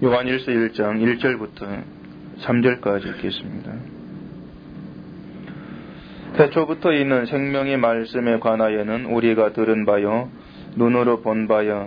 요한일서 1장 1절부터 3절까지 읽겠습니다. 태초부터 있는 생명의 말씀에 관하여는 우리가 들은 바요, 눈으로 본 바요,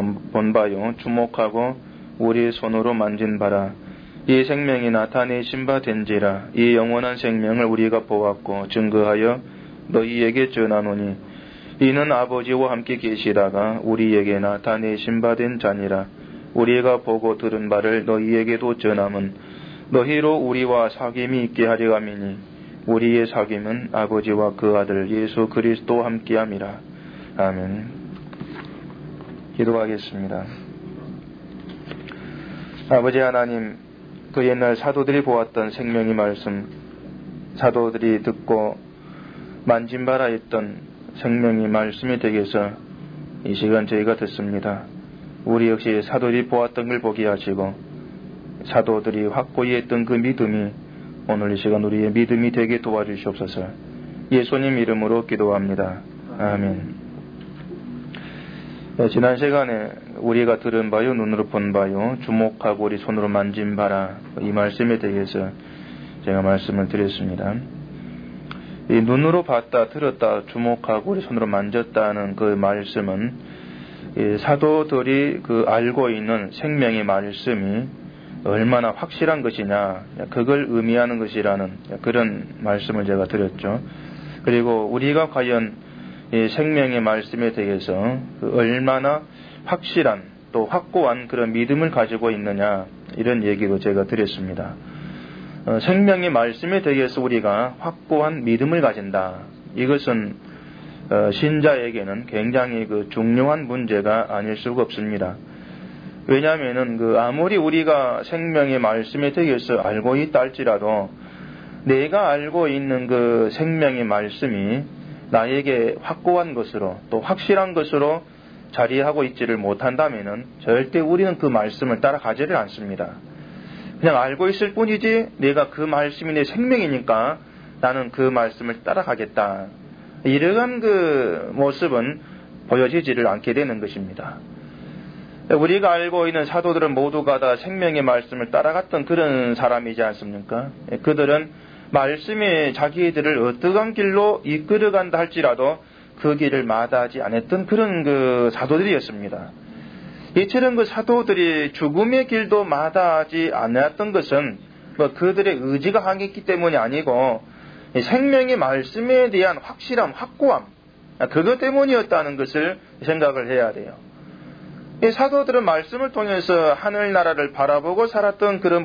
주목하고 우리 손으로 만진 바라. 이 생명이 나타내신 바 된지라. 이 영원한 생명을 우리가 보았고 증거하여 너희에게 전하노니 이는 아버지와 함께 계시다가 우리에게 나타내신 바 된 자니라. 우리가 보고 들은 바를 너희에게도 전함은 너희로 우리와 사귐이 있게 하려 함이니 우리의 사귐은 아버지와 그 아들 예수 그리스도와 함께함이라. 아멘. 기도하겠습니다. 아버지 하나님, 그 옛날 사도들이 보았던 생명의 말씀, 사도들이 듣고 만진 바라 했던 생명의 말씀이 되게 해서 이 시간 저희가 듣습니다. 우리 역시 사도들이 보았던 걸 보게 하시고 사도들이 확고히 했던 그 믿음이 오늘 이 시간 우리의 믿음이 되게 도와주시옵소서. 예수님 이름으로 기도합니다. 아멘. 지난 시간에 우리가 들은 바요, 눈으로 본 바요, 주목하고 우리 손으로 만진 바라, 이 말씀에 대해서 제가 말씀을 드렸습니다. 이 눈으로 봤다, 들었다, 주목하고 우리 손으로 만졌다는 그 말씀은 사도들이 그 알고 있는 생명의 말씀이 얼마나 확실한 것이냐, 그걸 의미하는 것이라는 그런 말씀을 제가 드렸죠. 그리고 우리가 과연 이 생명의 말씀에 대해서 얼마나 확실한 또 확고한 그런 믿음을 가지고 있느냐, 이런 얘기도 제가 드렸습니다. 생명의 말씀에 대해서 우리가 확고한 믿음을 가진다. 이것은 신자에게는 굉장히 그 중요한 문제가 아닐 수가 없습니다. 왜냐하면은 아무리 우리가 생명의 말씀에 대해서 알고 있다 할지라도 내가 알고 있는 그 생명의 말씀이 나에게 확고한 것으로 또 확실한 것으로 자리하고 있지를 못한다면은 절대 우리는 그 말씀을 따라가지를 않습니다. 그냥 알고 있을 뿐이지 내가 그 말씀이 내 생명이니까 나는 그 말씀을 따라가겠다. 이러한 그 모습은 보여지지를 않게 되는 것입니다. 우리가 알고 있는 사도들은 모두가 다 생명의 말씀을 따라갔던 그런 사람이지 않습니까? 그들은 말씀이 자기들을 어떠한 길로 이끌어간다 할지라도 그 길을 마다하지 않았던 그런 그 사도들이었습니다. 이처럼 그 사도들이 죽음의 길도 마다하지 않았던 것은 그들의 의지가 강했기 때문이 아니고 생명의 말씀에 대한 확실함, 확고함, 그것 때문이었다는 것을 생각을 해야 돼요. 이 사도들은 말씀을 통해서 하늘나라를 바라보고 살았던 그런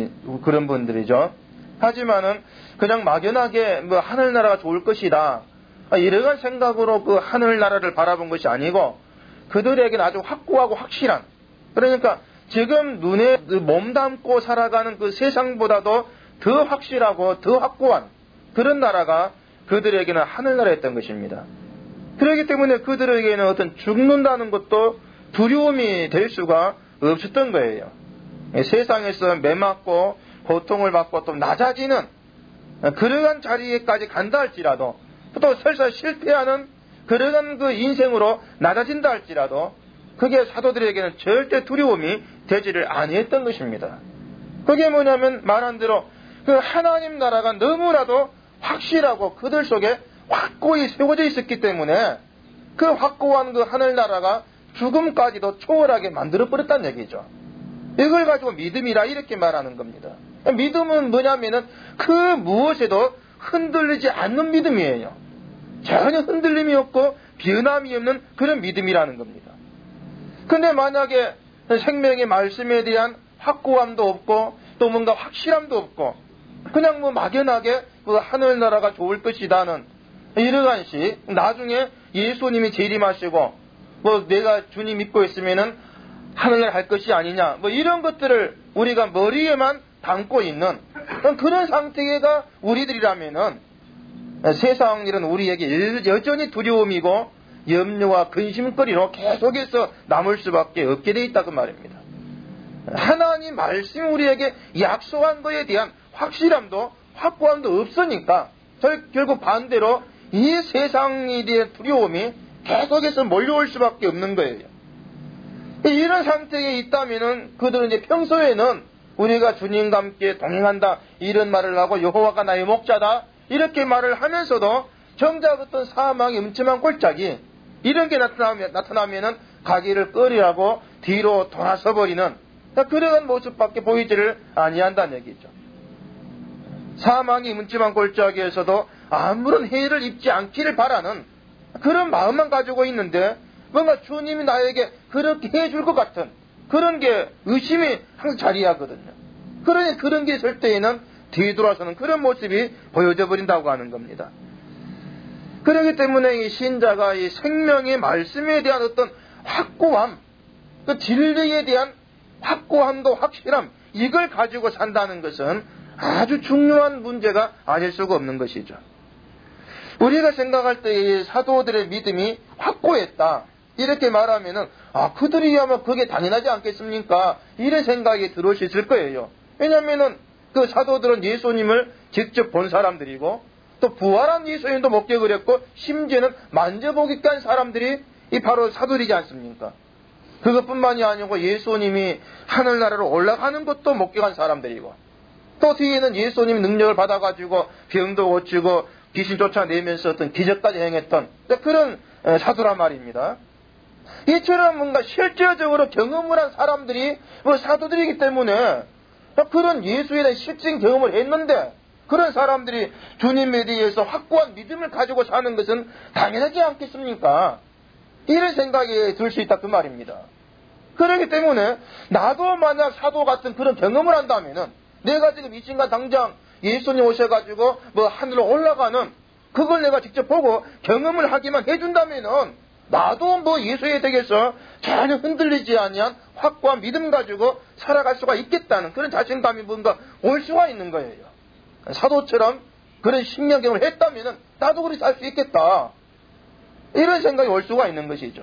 분들이죠. 하지만은 그냥 막연하게 하늘나라가 좋을 것이다, 이러한 생각으로 그 하늘나라를 바라본 것이 아니고 그들에게는 아주 확고하고 확실한, 그러니까 지금 눈에 몸담고 살아가는 그 세상보다도 더 확실하고 더 확고한 그런 나라가 그들에게는 하늘나라였던 것입니다. 그렇기 때문에 그들에게는 어떤 죽는다는 것도 두려움이 될 수가 없었던 거예요. 세상에서 매맞고 고통을 받고 또 낮아지는 그러한 자리에까지 간다 할지라도 또 설사 실패하는 그러한 그 인생으로 낮아진다 할지라도 그게 사도들에게는 절대 두려움이 되지를 아니했던 것입니다. 그게 뭐냐면 말한 대로 그 하나님 나라가 너무나도 확실하고 그들 속에 확고히 세워져 있었기 때문에 그 확고한 그 하늘나라가 죽음까지도 초월하게 만들어버렸다는 얘기죠. 이걸 가지고 믿음이라 이렇게 말하는 겁니다. 믿음은 뭐냐면은 그 무엇에도 흔들리지 않는 믿음이에요. 전혀 흔들림이 없고 변함이 없는 그런 믿음이라는 겁니다. 근데 만약에 생명의 말씀에 대한 확고함도 없고 또 뭔가 확실함도 없고 그냥 막연하게 하늘나라가 좋을 것이다는 이러한 식, 나중에 예수님이 재림하시고 내가 주님 믿고 있으면은 하늘나라 갈 것이 아니냐, 이런 것들을 우리가 머리에만 담고 있는 그런 상태가 우리들이라면은 세상 일은 우리에게 여전히 두려움이고 염려와 근심거리로 계속해서 남을 수밖에 없게 돼 있다고 말입니다. 하나님 말씀이 우리에게 약속한 것에 대한 확실함도 확고함도 없으니까 결국 반대로 이 세상에 대한 두려움이 계속해서 몰려올 수밖에 없는 거예요. 이런 상태에 있다면은 그들은 이제 평소에는 우리가 주님과 함께 동행한다 이런 말을 하고 여호와가 나의 목자다 이렇게 말을 하면서도 정작 어떤 사망의 음침한 골짜기 이런 게 나타나면은 가기를 꺼리라고 뒤로 돌아서 버리는 그런 모습밖에 보이지를 아니한다는 얘기죠. 사망의 음침한 골짜기에서도 아무런 해를 입지 않기를 바라는 그런 마음만 가지고 있는데 뭔가 주님이 나에게 그렇게 해줄 것 같은 그런 게 의심이 항상 자리하거든요. 그러니 그런 게 있을 때에는 뒤돌아서는 그런 모습이 보여져 버린다고 하는 겁니다. 그렇기 때문에 이 신자가 이 생명의 말씀에 대한 어떤 확고함, 그 진리에 대한 확고함도 확실함, 이걸 가지고 산다는 것은 아주 중요한 문제가 아닐 수가 없는 것이죠. 우리가 생각할 때 이 사도들의 믿음이 확고했다. 이렇게 말하면은, 그들이야말로 그게 당연하지 않겠습니까? 이런 생각이 들어올 수 있을 거예요. 왜냐면은 그 사도들은 예수님을 직접 본 사람들이고, 또 부활한 예수님도 목격을 했고, 심지어는 만져보기까지 한 사람들이 이 바로 사도들이지 않습니까? 그것뿐만이 아니고 예수님이 하늘나라로 올라가는 것도 목격한 사람들이고, 또 뒤에는 예수님 능력을 받아가지고 병도 고치고 귀신 쫓아내면서 어떤 기적까지 행했던 그런 사도란 말입니다. 이처럼 뭔가 실제적으로 경험을 한 사람들이 사도들이기 때문에 그런 예수에 대한 실증 경험을 했는데 그런 사람들이 주님에 대해서 확고한 믿음을 가지고 사는 것은 당연하지 않겠습니까? 이런 생각이 들 수 있다 그 말입니다. 그렇기 때문에 나도 만약 사도 같은 그런 경험을 한다면은 내가 지금 이 순간 당장 예수님 오셔가지고 하늘로 올라가는 그걸 내가 직접 보고 경험을 하기만 해준다면은 나도 예수에 대해서 전혀 흔들리지 아니한 확고한 믿음 가지고 살아갈 수가 있겠다는 그런 자신감이 뭔가 올 수가 있는 거예요. 사도처럼 그런 신명경을 했다면은 나도 그렇게 살 수 있겠다. 이런 생각이 올 수가 있는 것이죠.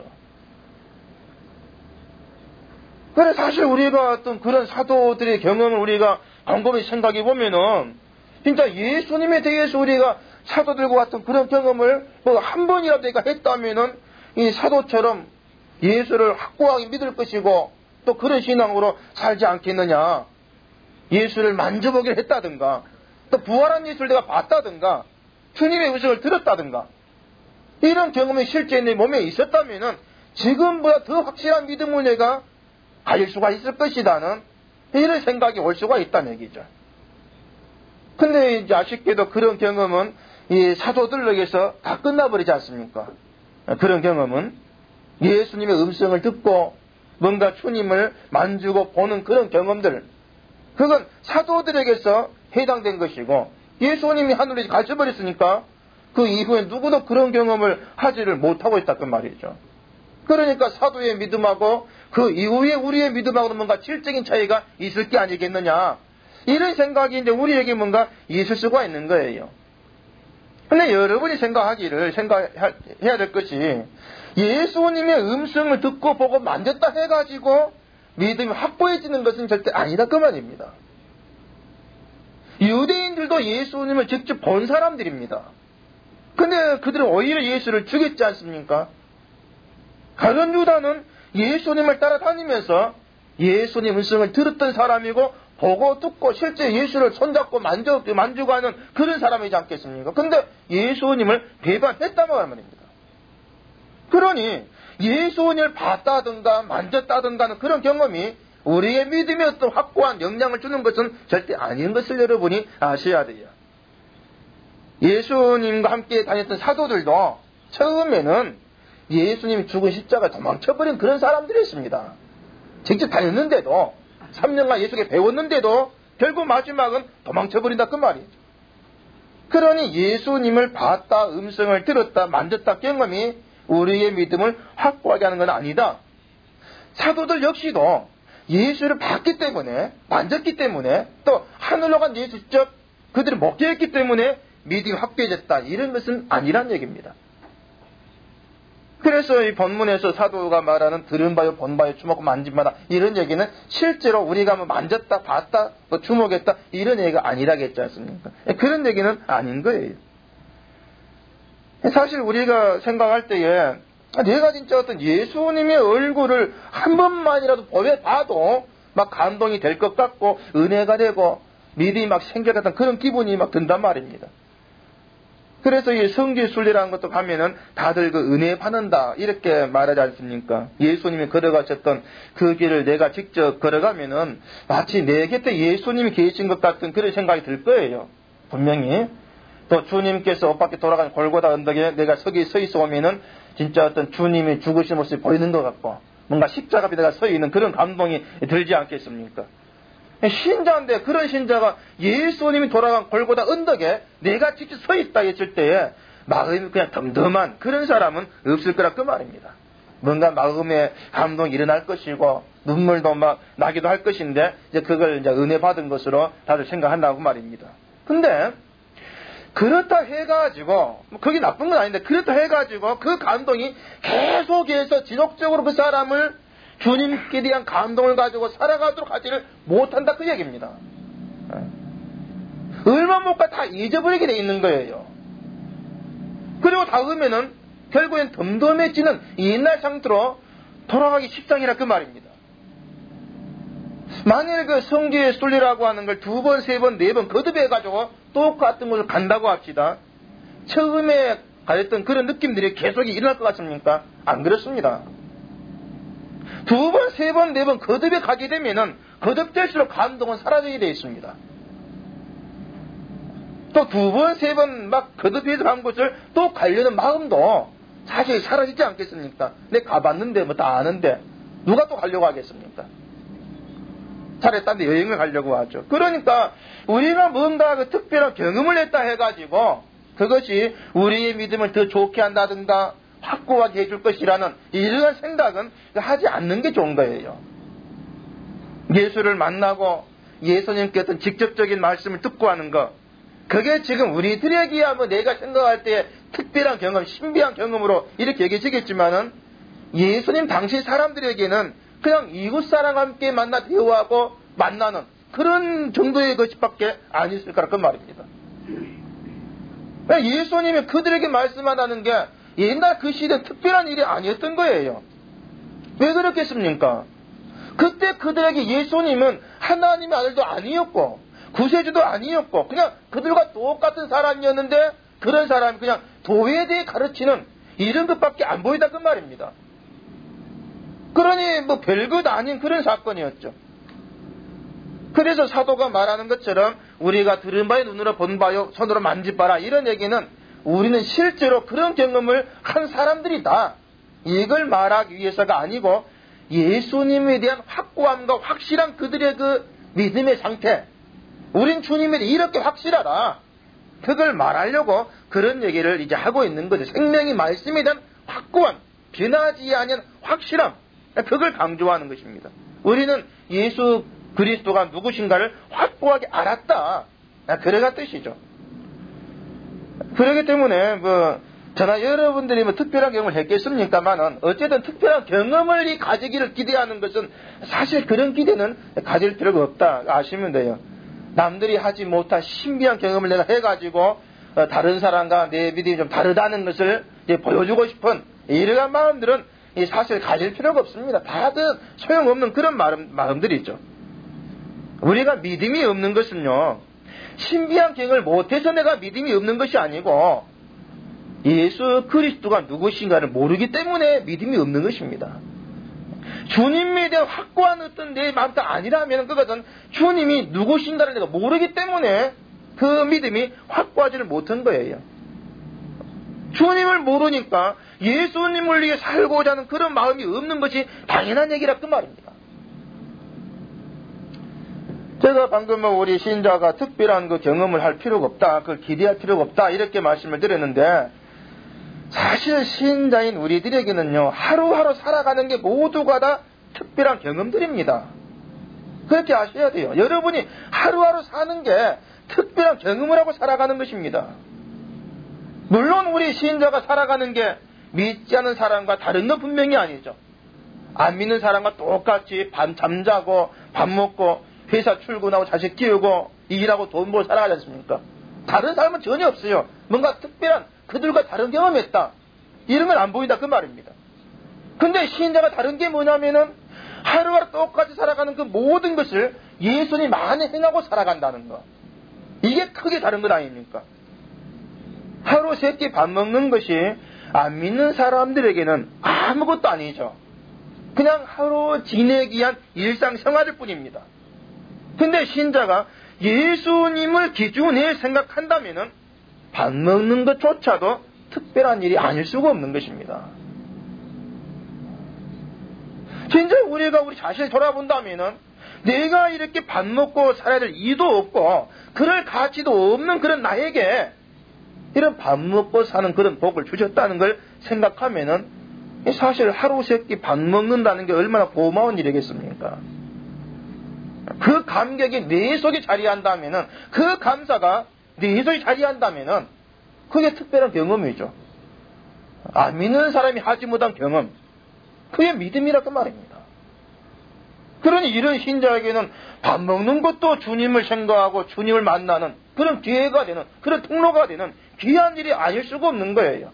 그래 사실 우리가 어떤 그런 사도들의 경험을 우리가 곰곰이 생각해 보면은 진짜 예수님에 대해서 우리가 사도들과 같은 그런 경험을 한 번이라도 내가 했다면은 이 사도처럼 예수를 확고하게 믿을 것이고 또 그런 신앙으로 살지 않겠느냐. 예수를 만져보기를 했다든가 또 부활한 예수를 내가 봤다든가 주님의 음성을 들었다든가 이런 경험이 실제 내 몸에 있었다면은 지금보다 더 확실한 믿음을 내가 가질 수가 있을 것이라는 이런 생각이 올 수가 있다는 얘기죠. 근데 이제 아쉽게도 그런 경험은 이 사도들에게서 다 끝나버리지 않습니까? 그런 경험은 예수님의 음성을 듣고 뭔가 주님을 만지고 보는 그런 경험들, 그건 사도들에게서 해당된 것이고 예수님이 하늘에 가셔버렸으니까 그 이후에 누구도 그런 경험을 하지를 못하고 있다는 말이죠. 그러니까 사도의 믿음하고 그 이후에 우리의 믿음하고는 뭔가 질적인 차이가 있을 게 아니겠느냐. 이런 생각이 이제 우리에게 뭔가 있을 수가 있는 거예요. 근데 여러분이 생각해야 될 것이 예수님의 음성을 듣고 보고 만졌다 해가지고 믿음이 확고해지는 것은 절대 아니다 그 말입니다. 유대인들도 예수님을 직접 본 사람들입니다. 근데 그들은 오히려 예수를 죽였지 않습니까? 가룟 유다는 예수님을 따라다니면서 예수님 음성을 들었던 사람이고 보고 듣고 실제 예수를 손잡고 만지고 하는 그런 사람이지 않겠습니까? 근데 예수님을 배반했단 말입니다. 그러니 예수님을 봤다든가 만졌다든가 하는 그런 경험이 우리의 믿음에 어떤 확고한 영향을 주는 것은 절대 아닌 것을 여러분이 아셔야 돼요. 예수님과 함께 다녔던 사도들도 처음에는 예수님이 죽은 십자가 도망쳐버린 그런 사람들이었습니다. 직접 다녔는데도 3년간 예수께 배웠는데도 결국 마지막은 도망쳐버린다 그 말이죠. 그러니 예수님을 봤다, 음성을 들었다, 만졌다 경험이 우리의 믿음을 확고하게 하는 건 아니다. 사도들 역시도 예수를 봤기 때문에, 만졌기 때문에, 또 하늘로 간 예수 직접 그들이 목격했기 때문에 믿음이 확고해졌다. 이런 것은 아니란 얘기입니다. 그래서 이 본문에서 사도가 말하는 들은 바요, 본 바요, 주목하고 만진 바다 이런 얘기는 실제로 우리가 만졌다, 봤다, 주목했다 이런 얘기가 아니라겠지 않습니까? 그런 얘기는 아닌 거예요. 사실 우리가 생각할 때에 내가 진짜 어떤 예수님의 얼굴을 한 번만이라도 봐도 막 감동이 될 것 같고 은혜가 되고 믿음이 막 생길 것 같은 그런 기분이 막 든단 말입니다. 그래서 이 성지 순례라는 것도 가면은 다들 그 은혜 받는다 이렇게 말하지 않습니까? 예수님이 걸어가셨던 그 길을 내가 직접 걸어가면은 마치 내 곁에 예수님이 계신 것 같은 그런 생각이 들 거예요. 분명히. 또 주님께서 옷 밖에 돌아가는 골고다 언덕에 내가 서 있어 오면은 진짜 어떤 주님이 죽으신 모습이 보이는 것 같고 뭔가 십자가 앞에 내가 서 있는 그런 감동이 들지 않겠습니까? 신자인데 그런 신자가 예수님이 돌아간 골고다 언덕에 내가 직접 서 있다 했을 때에 마음이 그냥 덤덤한 그런 사람은 없을 거라 그 말입니다. 뭔가 마음에 감동이 일어날 것이고 눈물도 막 나기도 할 것인데 이제 그걸 이제 은혜 받은 것으로 다들 생각한다고 말입니다. 근데 그렇다 해가지고 그게 나쁜 건 아닌데 그렇다 해가지고 그 감동이 계속해서 지속적으로 그 사람을 주님께 대한 감동을 가지고 살아가도록 하지를 못한다 그 얘기입니다. 얼마 못 가 다 잊어버리게 돼 있는 거예요. 그리고 다음에는 결국엔 덤덤해지는 옛날 상태로 돌아가기 십상이라 그 말입니다. 만일 그 성지의 순례라고 하는 걸 2번, 3번, 4번 거듭해가지고 똑같은 곳을 간다고 합시다. 처음에 가졌던 그런 느낌들이 계속 일어날 것 같습니까? 안 그렇습니다. 2번, 3번, 4번 거듭에 가게 되면은 거듭될수록 감동은 사라지게 되어 있습니다. 또 2번, 3번 막 거듭해서 간 곳을 또 가려는 마음도 사실 사라지지 않겠습니까? 내가 가봤는데 뭐 다 아는데 누가 또 가려고 하겠습니까? 차라리 딴 데 여행을 가려고 하죠. 그러니까 우리가 뭔가 그 특별한 경험을 했다 해가지고 그것이 우리의 믿음을 더 좋게 한다든가 확고하게 해줄 것이라는 이러한 생각은 하지 않는 게 좋은 거예요. 예수를 만나고 예수님께 어떤 직접적인 말씀을 듣고 하는 것, 그게 지금 우리들에게야 뭐 내가 생각할 때 특별한 경험, 신비한 경험으로 이렇게 얘기하시겠지만은 예수님 당시 사람들에게는 그냥 이웃 사람과 함께 만나 대화하고 만나는 그런 정도의 것밖에 아니었을 거라 그 말입니다. 예수님이 그들에게 말씀하다는 게 옛날 그 시대는 특별한 일이 아니었던 거예요. 왜 그렇겠습니까? 그때 그들에게 예수님은 하나님의 아들도 아니었고 구세주도 아니었고 그냥 그들과 똑같은 사람이었는데 그런 사람이 그냥 도에 대해 가르치는 이런 것밖에 안 보이다 그 말입니다. 그러니 뭐 별것 아닌 그런 사건이었죠. 그래서 사도가 말하는 것처럼 우리가 들은 바에 눈으로 본 바요 손으로 만져봐라 이런 얘기는 우리는 실제로 그런 경험을 한 사람들이다. 이걸 말하기 위해서가 아니고 예수님에 대한 확고함과 확실한 그들의 그 믿음의 상태, 우린 주님에 대해 이렇게 확실하다. 그걸 말하려고 그런 얘기를 이제 하고 있는 거죠. 생명의 말씀에 대한 확고한, 변하지 않은 확실함, 그걸 강조하는 것입니다. 우리는 예수 그리스도가 누구신가를 확고하게 알았다. 그래가 뜻이죠. 그렇기 때문에 저나 여러분들이 특별한 경험을 했겠습니까만은 어쨌든 특별한 경험을 가지기를 기대하는 것은 사실 그런 기대는 가질 필요가 없다 아시면 돼요. 남들이 하지 못한 신비한 경험을 내가 해가지고 다른 사람과 내 믿음이 좀 다르다는 것을 이제 보여주고 싶은 이러한 마음들은 사실 가질 필요가 없습니다. 다들 소용없는 그런 마음들이죠. 우리가 믿음이 없는 것은요, 신비한 경험을 못해서 내가 믿음이 없는 것이 아니고 예수 그리스도가 누구신가를 모르기 때문에 믿음이 없는 것입니다. 주님에 대한 확고한 어떤 내 마음도 아니라면 그것은 주님이 누구신가를 내가 모르기 때문에 그 믿음이 확고하지를 못한 거예요. 주님을 모르니까 예수님을 위해 살고자 하는 그런 마음이 없는 것이 당연한 얘기라 그 말입니다. 제가 방금 우리 신자가 특별한 그 경험을 할 필요가 없다, 그걸 기대할 필요가 없다 이렇게 말씀을 드렸는데 사실 신자인 우리들에게는요 하루하루 살아가는 게 모두가 다 특별한 경험들입니다. 그렇게 아셔야 돼요. 여러분이 하루하루 사는 게 특별한 경험을 하고 살아가는 것입니다. 물론 우리 신자가 살아가는 게 믿지 않은 사람과 다른 건 분명히 아니죠. 안 믿는 사람과 똑같이 밤 잠자고 밥 먹고 회사 출근하고 자식 키우고 일하고 돈 벌고 살아가지 않습니까? 다른 사람은 전혀 없어요. 뭔가 특별한 그들과 다른 경험했다. 이런 건 안 보인다 그 말입니다. 근데 신자가 다른 게 뭐냐면은 하루하루 똑같이 살아가는 그 모든 것을 예수님 안에 행하고 살아간다는 거. 이게 크게 다른 것 아닙니까? 하루 세 끼 밥 먹는 것이 안 믿는 사람들에게는 아무것도 아니죠. 그냥 하루 지내기 위한 일상생활일 뿐입니다. 근데 신자가 예수님을 기준에 생각한다면은 밥 먹는 것조차도 특별한 일이 아닐 수가 없는 것입니다. 진짜 우리가 우리 자신을 돌아본다면은 내가 이렇게 밥 먹고 살아야 될 이유도 없고 그럴 가치도 없는 그런 나에게 이런 밥 먹고 사는 그런 복을 주셨다는 걸 생각하면은 사실 하루 세 끼 밥 먹는다는 게 얼마나 고마운 일이겠습니까? 그 감격이 내 속에 자리한다면은 그 감사가 내 속에 자리한다면은 그게 특별한 경험이죠. 안 믿는 사람이 하지 못한 경험, 그게 믿음이라고 말입니다. 그러니 이런 신자에게는 밥 먹는 것도 주님을 생각하고 주님을 만나는 그런 기회가 되는, 그런 통로가 되는 귀한 일이 아닐 수가 없는 거예요.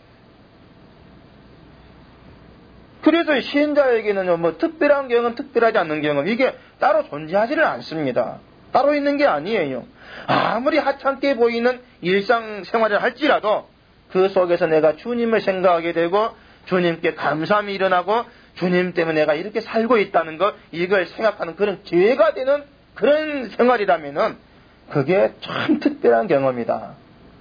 그래서 신자에게는 뭐 특별한 경험, 특별하지 않는 경험, 이게 따로 존재하지는 않습니다. 따로 있는 게 아니에요. 아무리 하찮게 보이는 일상생활을 할지라도 그 속에서 내가 주님을 생각하게 되고 주님께 감사함이 일어나고 주님 때문에 내가 이렇게 살고 있다는 것, 이걸 생각하는 그런 기회가 되는 그런 생활이라면은 그게 참 특별한 경험이다.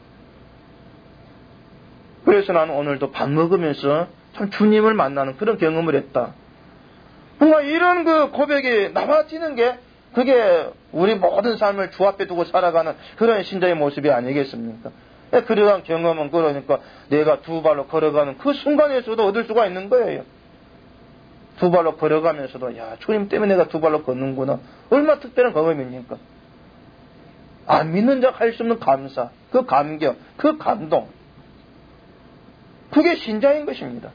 그래서 나는 오늘도 밥 먹으면서 참 주님을 만나는 그런 경험을 했다. 뭔가 이런 그 고백이 나와지는 게 그게 우리 모든 삶을 주 앞에 두고 살아가는 그런 신자의 모습이 아니겠습니까? 그러한 경험은 그러니까 내가 두 발로 걸어가는 그 순간에서도 얻을 수가 있는 거예요. 두 발로 걸어가면서도 야, 주님 때문에 내가 두 발로 걷는구나. 얼마나 특별한 경험입니까? 안 믿는 자가 할 수 없는 감사, 그 감격, 그 감동. 그게 신자인 것입니다.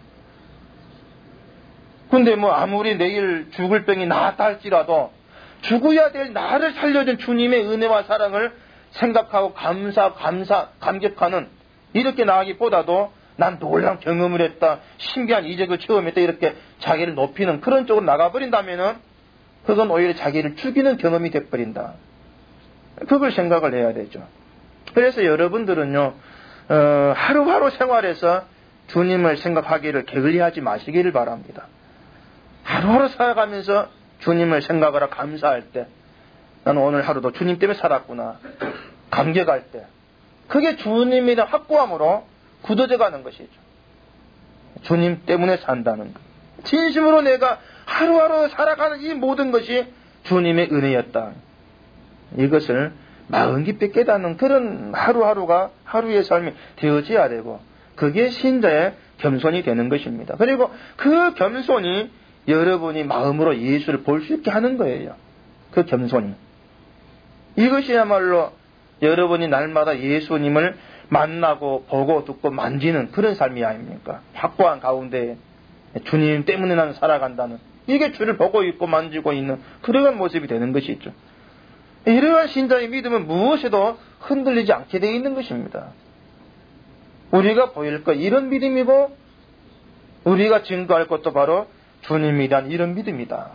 근데 뭐 아무리 내일 죽을 병이 나았다 할지라도 죽어야 될 나를 살려준 주님의 은혜와 사랑을 생각하고 감격하는 이렇게 나가기보다도 난 놀라운 경험을 했다, 신기한 이적을 체험했다, 이렇게 자기를 높이는 그런 쪽으로 나가버린다면은 그건 오히려 자기를 죽이는 경험이 돼버린다. 그걸 생각을 해야 되죠. 그래서 여러분들은요, 하루하루 생활에서 주님을 생각하기를 게을리하지 마시기를 바랍니다. 하루하루 살아가면서 주님을 생각하라 감사할 때, 나는 오늘 하루도 주님 때문에 살았구나, 감격할 때, 그게 주님이란 확고함으로 굳어져 가는 것이죠. 주님 때문에 산다는 것. 진심으로 내가 하루하루 살아가는 이 모든 것이 주님의 은혜였다. 이것을 마음 깊이 깨닫는 그런 하루하루가 하루의 삶이 되어져야 되고, 그게 신자의 겸손이 되는 것입니다. 그리고 그 겸손이 여러분이 마음으로 예수를 볼 수 있게 하는 거예요. 그 겸손이. 이것이야말로 여러분이 날마다 예수님을 만나고 보고 듣고 만지는 그런 삶이 아닙니까? 확고한 가운데 주님 때문에 나는 살아간다는, 이게 주를 보고 있고 만지고 있는 그러한 모습이 되는 것이죠. 이러한 신자의 믿음은 무엇에도 흔들리지 않게 되어 있는 것입니다. 우리가 보일 것 이런 믿음이고 우리가 증거할 것도 바로 주님이란 이런 믿음이다.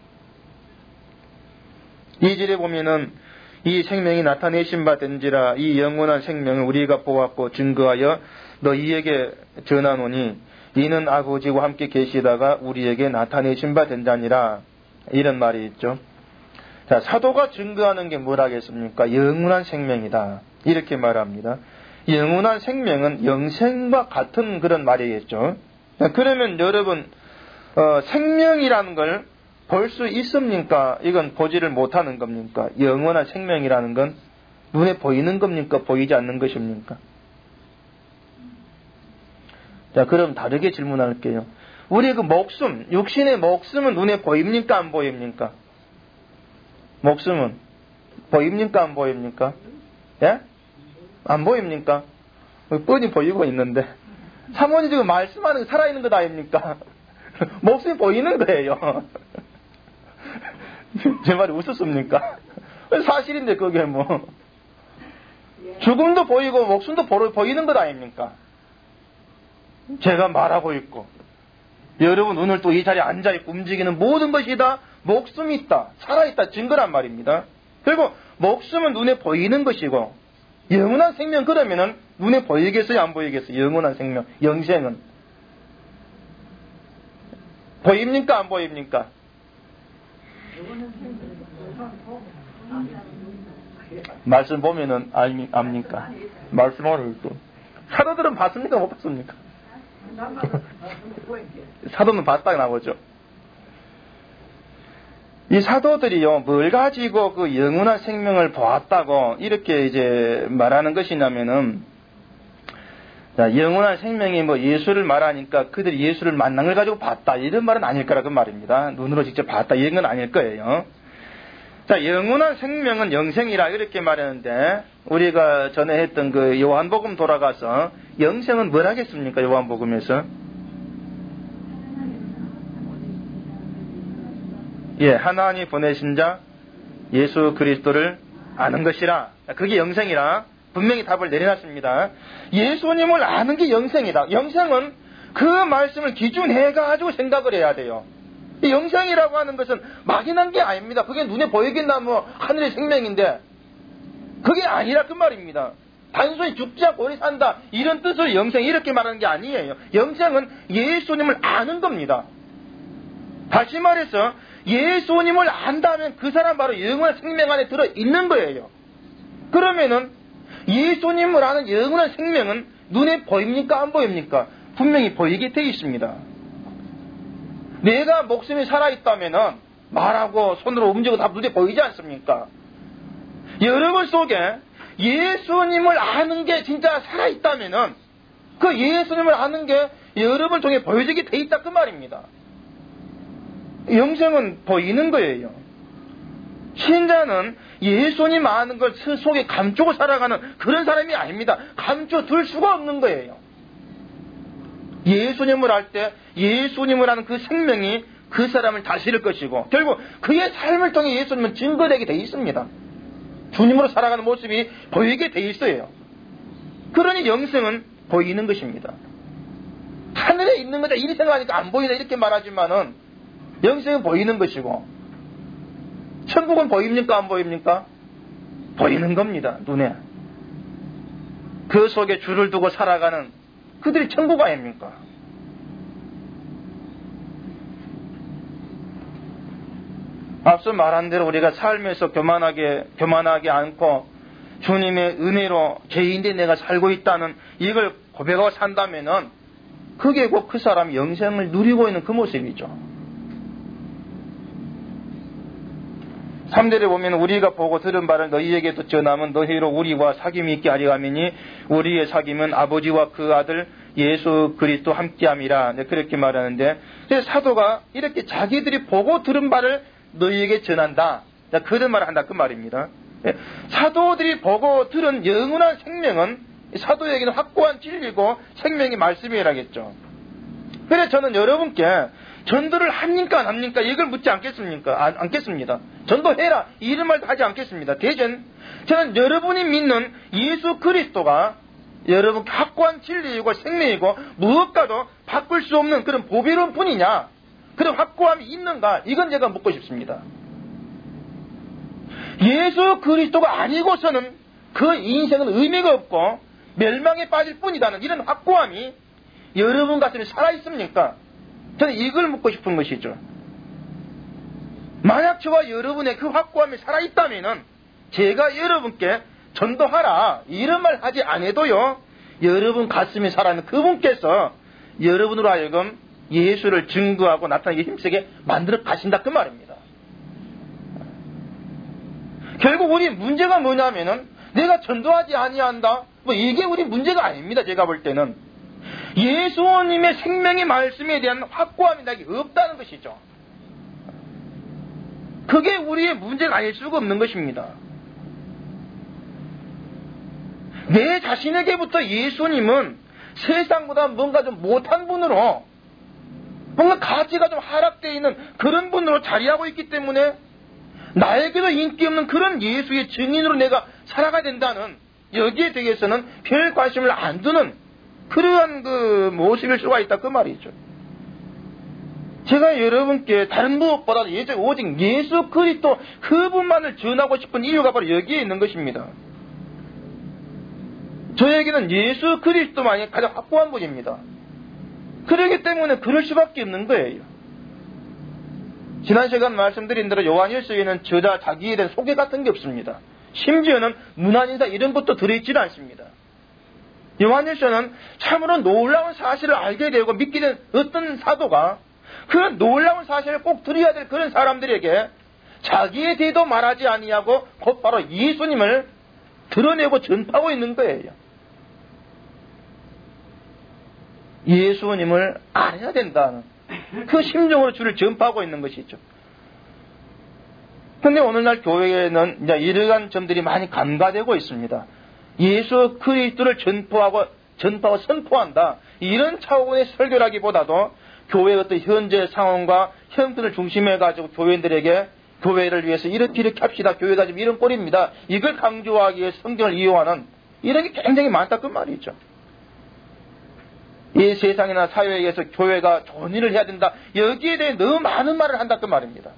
2절에 보면은 이 생명이 나타내신 바 된지라 이 영원한 생명을 우리가 보았고 증거하여 너희에게 전하노니 이는 아버지와 함께 계시다가 우리에게 나타내신 바 된 자니라. 이런 말이 있죠. 자, 사도가 증거하는 게 뭐라겠습니까? 영원한 생명이다. 이렇게 말합니다. 영원한 생명은 영생과 같은 그런 말이겠죠. 그러면 여러분, 생명이라는 걸 볼 수 있습니까? 이건 보지를 못하는 겁니까? 영원한 생명이라는 건 눈에 보이는 겁니까? 보이지 않는 것입니까? 자, 그럼 다르게 질문할게요. 우리의 그 목숨, 육신의 목숨은 눈에 보입니까? 안 보입니까? 목숨은 보입니까? 안 보입니까? 예? 안 보입니까? 뻔히 보이고 있는데. 사모님 지금 말씀하는 게 살아있는 것 아닙니까? 목숨이 보이는 거예요. 제 말이 웃었습니까? 사실인데 그게 뭐. 죽음도 보이고 목숨도 보이는 것 아닙니까? 제가 말하고 있고 여러분 오늘 또 이 자리에 앉아있고 움직이는 모든 것이 다 목숨이 있다, 살아있다 증거란 말입니다. 그리고 목숨은 눈에 보이는 것이고 영원한 생명, 그러면은 눈에 보이겠어요, 안 보이겠어요? 영원한 생명, 영생은 보입니까, 안 보입니까? 말씀 보면은 압니까? 말씀을 또 사도들은 봤습니까, 못 봤습니까? 사도는 봤다 나오죠. 이 사도들이요, 뭘 가지고 그 영원한 생명을 보았다고 이렇게 이제 말하는 것이냐면은, 자, 영원한 생명이 뭐 예수를 말하니까 그들이 예수를 만난 걸 가지고 봤다, 이런 말은 아닐 거라 그 말입니다. 눈으로 직접 봤다, 이런 건 아닐 거예요. 자, 영원한 생명은 영생이라 이렇게 말하는데, 우리가 전에 했던 그 요한복음 돌아가서 영생은 뭘 하겠습니까, 요한복음에서? 예, 하나님 보내신 자 예수 그리스도를 아는 것이라, 그게 영생이라 분명히 답을 내려놨습니다. 예수님을 아는 게 영생이다. 영생은 그 말씀을 기준해가지고 생각을 해야 돼요. 영생이라고 하는 것은 막연한 게 아닙니다. 그게 눈에 보이겠나, 뭐 하늘의 생명인데, 그게 아니라 그 말입니다. 단순히 죽지 않고 오래 산다, 이런 뜻으로 영생 이렇게 말하는 게 아니에요. 영생은 예수님을 아는 겁니다. 다시 말해서 예수님을 안다면 그 사람 바로 영원한 생명 안에 들어있는 거예요. 그러면은 예수님을 아는 영원한 생명은 눈에 보입니까, 안 보입니까? 분명히 보이게 되어 있습니다. 내가 목숨이 살아있다면은 말하고 손으로 움직이고 다 눈에 보이지 않습니까? 여러분 속에 예수님을 아는 게 진짜 살아있다면은 그 예수님을 아는 게 여러분 중에 보여지게 돼 있다, 그 말입니다. 영생은 보이는 거예요. 신자는 예수님 아는 걸 속에 감추고 살아가는 그런 사람이 아닙니다. 감춰둘 수가 없는 거예요. 예수님을 알 때 예수님을 아는 그 생명이 그 사람을 다스릴 것이고, 결국 그의 삶을 통해 예수님은 증거되게 돼 있습니다. 주님으로 살아가는 모습이 보이게 돼 있어요. 그러니 영생은 보이는 것입니다. 하늘에 있는 거다 이렇게 생각하니까 안 보이다 이렇게 말하지만은 영생은 보이는 것이고, 천국은 보입니까, 안 보입니까? 보이는 겁니다, 눈에. 그 속에 줄을 두고 살아가는 그들이 천국 아닙니까? 앞서 말한 대로 우리가 살면서 교만하게 않고 주님의 은혜로 죄인데 내가 살고 있다는 이걸 고백하고 산다면은 그게 곧 그 사람이 영생을 누리고 있는 그 모습이죠. 3절에 보면 우리가 보고 들은 바를 너희에게도 전하면 너희로 우리와 사귐이 있게 하려 함이니 우리의 사귐은 아버지와 그 아들 예수 그리스도 함께함이라, 그렇게 말하는데, 사도가 이렇게 자기들이 보고 들은 바를 너희에게 전한다, 그런 말을 한다, 그 말입니다. 사도들이 보고 들은 영원한 생명은 사도에게는 확고한 진리고 생명의 말씀이라겠죠. 그래서 저는 여러분께 전도를 합니까 안 합니까 이걸 묻지 않겠습니까? 않겠습니다. 전도해라 이런 말도 하지 않겠습니다. 대신 저는 여러분이 믿는 예수 그리스도가 여러분께 확고한 진리이고 생명이고 무엇과도 바꿀 수 없는 그런 보배로운 분이냐, 그런 확고함이 있는가, 이건 제가 묻고 싶습니다. 예수 그리스도가 아니고서는 그 인생은 의미가 없고 멸망에 빠질 뿐이다는 이런 확고함이 여러분 가슴에 살아있습니까? 저는 이걸 묻고 싶은 것이죠. 만약 저와 여러분의 그 확고함이 살아있다면은 제가 여러분께 전도하라 이런 말 하지 않아도요, 여러분 가슴에 살아있는 그분께서 여러분으로 하여금 예수를 증거하고 나타나게 힘세게 만들어 가신다, 그 말입니다. 결국 우리 문제가 뭐냐면은 내가 전도하지 아니한다, 뭐 이게 우리 문제가 아닙니다. 제가 볼 때는 예수님의 생명의 말씀에 대한 확고함이 나에게 없다는 것이죠. 그게 우리의 문제가 아닐 수가 없는 것입니다. 내 자신에게부터 예수님은 세상보다 뭔가 좀 못한 분으로, 뭔가 가치가 좀 하락되어 있는 그런 분으로 자리하고 있기 때문에 나에게도 인기 없는 그런 예수의 증인으로 내가 살아가야 된다는, 여기에 대해서는 별 관심을 안 두는 그러한 그 모습일 수가 있다, 그 말이죠. 제가 여러분께 다른 무엇보다 오직 예수 그리스도 그분만을 전하고 싶은 이유가 바로 여기에 있는 것입니다. 저에게는 예수 그리스도만이 가장 확고한 분입니다. 그렇기 때문에 그럴 수밖에 없는 거예요. 지난 시간 말씀드린 대로 요한일서에는 저자 자기에 대한 소개 같은 게 없습니다. 심지어는 문안인사 이런 것도 들어있지 않습니다. 요한일서는 참으로 놀라운 사실을 알게 되고 믿게 된 어떤 사도가 그런 놀라운 사실을 꼭 들어야 될 그런 사람들에게 자기에 대해도 말하지 아니하고 곧바로 예수님을 드러내고 전파하고 있는 거예요. 예수님을 알아야 된다는 그 심정으로 주를 전파하고 있는 것이죠. 그런데 오늘날 교회에는 이제 이러한 점들이 많이 간과되고 있습니다. 예수 그리스도를 전파하고 선포한다. 이런 차원의 설교라기보다도 교회의 어떤 현재 상황과 형편을 중심해가지고 교회인들에게 교회를 위해서 이렇게 합시다. 교회가 지금 이런 꼴입니다. 이걸 강조하기 위해 성경을 이용하는 이런 게 굉장히 많다 그 말이죠. 이 세상이나 사회에서 교회가 좋은 일을 해야 된다. 여기에 대해 너무 많은 말을 한다 그 말입니다.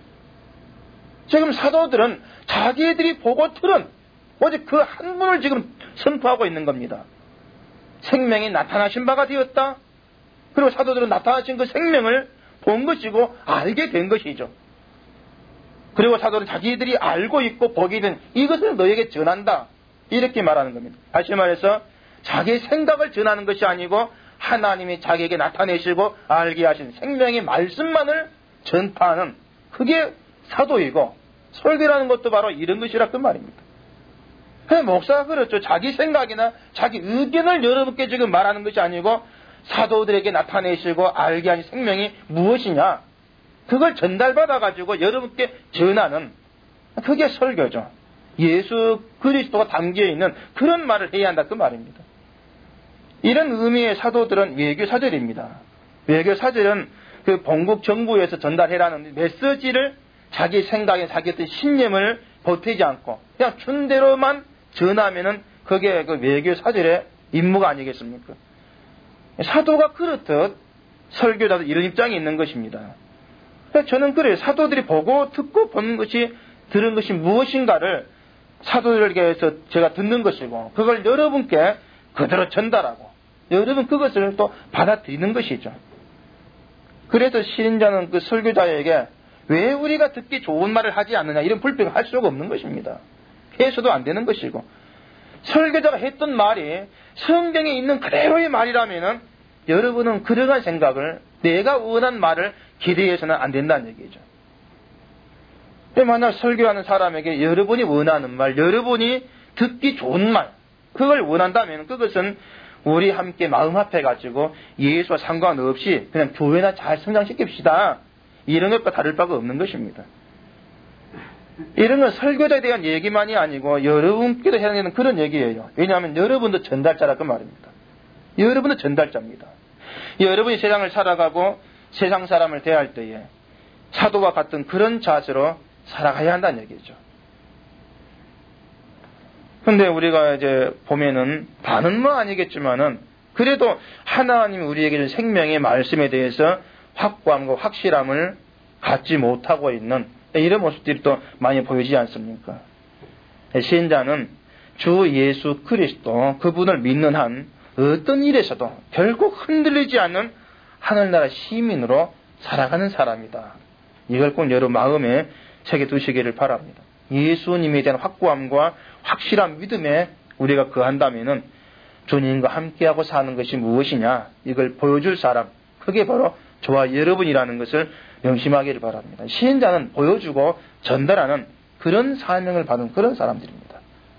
지금 사도들은 자기들이 보고 들은 오직 그 한 분을 지금 선포하고 있는 겁니다. 생명이 나타나신 바가 되었다. 그리고 사도들은 나타나신 그 생명을 본 것이고 알게 된 것이죠. 그리고 사도는 자기들이 알고 있고 보게 된 이것을 너에게 전한다. 이렇게 말하는 겁니다. 다시 말해서 자기의 생각을 전하는 것이 아니고 하나님이 자기에게 나타내시고 알게 하신 생명의 말씀만을 전파하는 그게 사도이고 설교라는 것도 바로 이런 것이라 그 말입니다. 목사가 그렇죠. 자기 생각이나 자기 의견을 여러분께 지금 말하는 것이 아니고 사도들에게 나타내시고 알게 하신 생명이 무엇이냐 그걸 전달받아가지고 여러분께 전하는 그게 설교죠. 예수 그리스도가 담겨있는 그런 말을 해야 한다 그 말입니다. 이런 의미의 사도들은 외교사절입니다. 외교사절은 그 본국 정부에서 전달해라는 메시지를 자기 생각에 자기 어떤 신념을 보태지 않고 그냥 준 대로만 전하면은 그게 그 외교사절의 임무가 아니겠습니까? 사도가 그렇듯 설교자도 이런 입장이 있는 것입니다. 저는 그래요. 사도들이 보고 듣고 본 것이 들은 것이 무엇인가를 사도들에게서 제가 듣는 것이고 그걸 여러분께 그대로 전달하고 여러분 그것을 또 받아들이는 것이죠. 그래서 신자는 그 설교자에게 왜 우리가 듣기 좋은 말을 하지 않느냐 이런 불평을 할 수가 없는 것입니다. 해서도 안 되는 것이고 설교자가 했던 말이 성경에 있는 그대로의 말이라면은 여러분은 그러한 생각을 내가 원한 말을 기대해서는 안 된다는 얘기죠. 만약 설교하는 사람에게 여러분이 원하는 말, 여러분이 듣기 좋은 말 그걸 원한다면 그것은 우리 함께 마음 합해가지고 예수와 상관없이 그냥 교회나 잘 성장시킵시다. 이런 것과 다를 바가 없는 것입니다. 이런 건 설교자에 대한 얘기만이 아니고 여러분께도 해야 되는 그런 얘기예요. 왜냐하면 여러분도 전달자라고 말입니다. 여러분도 전달자입니다. 여러분이 세상을 살아가고 세상 사람을 대할 때에 사도와 같은 그런 자세로 살아가야 한다는 얘기죠. 근데 우리가 이제 보면은 다는 뭐 아니겠지만은 그래도 하나님이 우리에게 생명의 말씀에 대해서 확고함과 확실함을 갖지 못하고 있는 이런 모습들이 또 많이 보이지 않습니까? 신자는 주 예수 그리스도 그분을 믿는 한 어떤 일에서도 결국 흔들리지 않는 하늘나라 시민으로 살아가는 사람이다. 이걸 꼭 여러분 마음에 새겨두시기를 바랍니다. 예수님에 대한 확고함과 확실한 믿음에 우리가 거한다면은 주님과 함께하고 사는 것이 무엇이냐 이걸 보여줄 사람 그게 바로 저와 여러분이라는 것을 명심하기를 바랍니다. 신자는 보여주고 전달하는 그런 사명을 받은 그런 사람들입니다.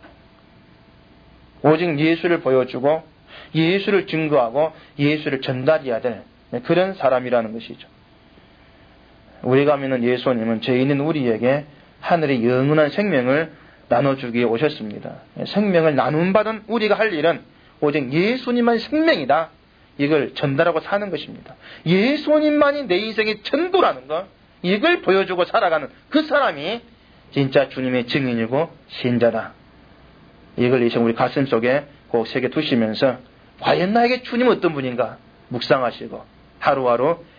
오직 예수를 보여주고 예수를 증거하고 예수를 전달해야 될 그런 사람이라는 것이죠. 우리가 믿는 예수님은 죄인인 우리에게 하늘의 영원한 생명을 나눠주기에 오셨습니다. 생명을 나눔 받은 우리가 할 일은 오직 예수님만이 생명이다. 이걸 전달하고 사는 것입니다. 예수님만이 내 인생의 전부라는 것, 이걸 보여주고 살아가는 그 사람이 진짜 주님의 증인이고 신자다. 이걸 이제 우리 가슴 속에 꼭 새겨 두시면서 과연 나에게 주님은 어떤 분인가 묵상하시고 하루하루